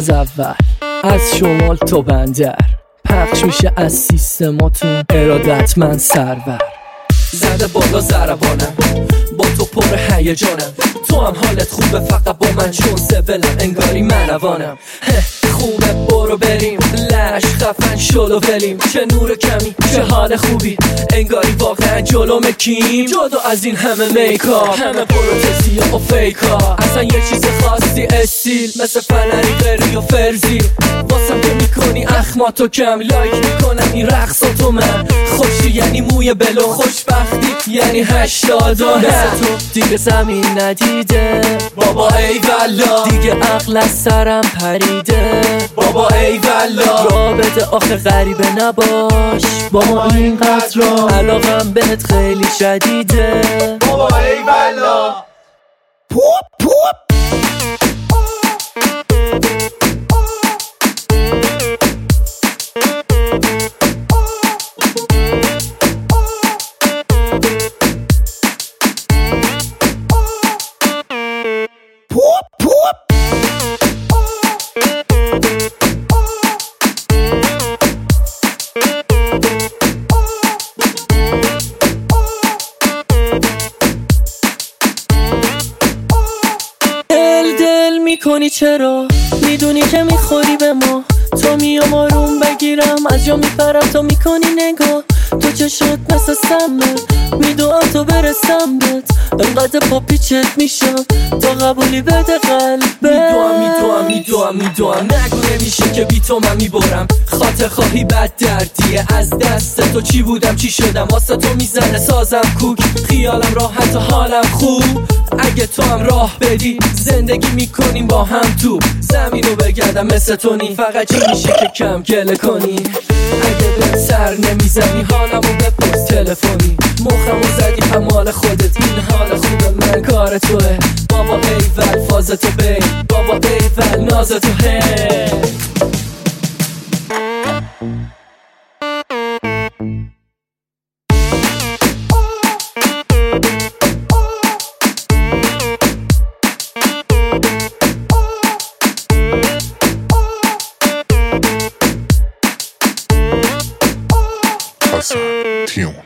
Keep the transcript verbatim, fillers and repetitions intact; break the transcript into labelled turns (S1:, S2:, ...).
S1: از اول، از شمال تا بندر، پخش میشه از سیستماتون، ارادت من سرور. زده بالا ضربانم، با تو پر هیجانم، تو هم حالت خوبه فقط با من چون سولم، انگاری من روانم. خوبه برو بریم، لش خفن شلو بریم، چه نور کمی چه حال خوبی، انگاری واقعا جلو مکیم، جدا از این همه میکاپ، همه پروتزی و فیکا، اصلا یه چیز خاصی استیل مثل فنری غری و فرزی، واسم که میکنی اخماتو کم، لایک میکنم این رقصاتو من، خوشی یعنی موی بلو، خوشبختی یعنی هشتادا، مثل تو دیگه زمین ندیده بابا ای والا، دیگه عقل از سرم پریده بابا ای والا، رابطه آخه غریبه نباش با ما اینقدر را، علاقم بهت خیلی شدیده
S2: بابا ای والا.
S1: پوپ پوپ میکنی چرا؟ میدونی که میخوری به ما، تو میام آروم بگیرم از جا میپرم، تو میکنی نگاه، تو چه شد مثل سمت، میدوام تو برسم بهت، انقدر پا پیچت میشم تا قبولی بده قلبه، میدوام میدوام میدوام میدوام نگو نمیشه که بی تو من میبرم، خاطر خواهی بد دردیه، از دست تو چی بودم چی شدم، واسه تو میزنه سازم کوک، خیالم راحت و حالم خوب، اگه تو هم راه بدی زندگی میکنیم با هم، تو زمینو بگردم مثل تو نی، فقط چی میشه که کم گله کنی، اگه به سر نمیزنی حالمو بپرس تلفنی، مخمو زدی هم مال خودت، این حال خوبه من کار توه، بابا ایول فاز تو بی، بابا ایول ناز تو هی.
S3: Tune.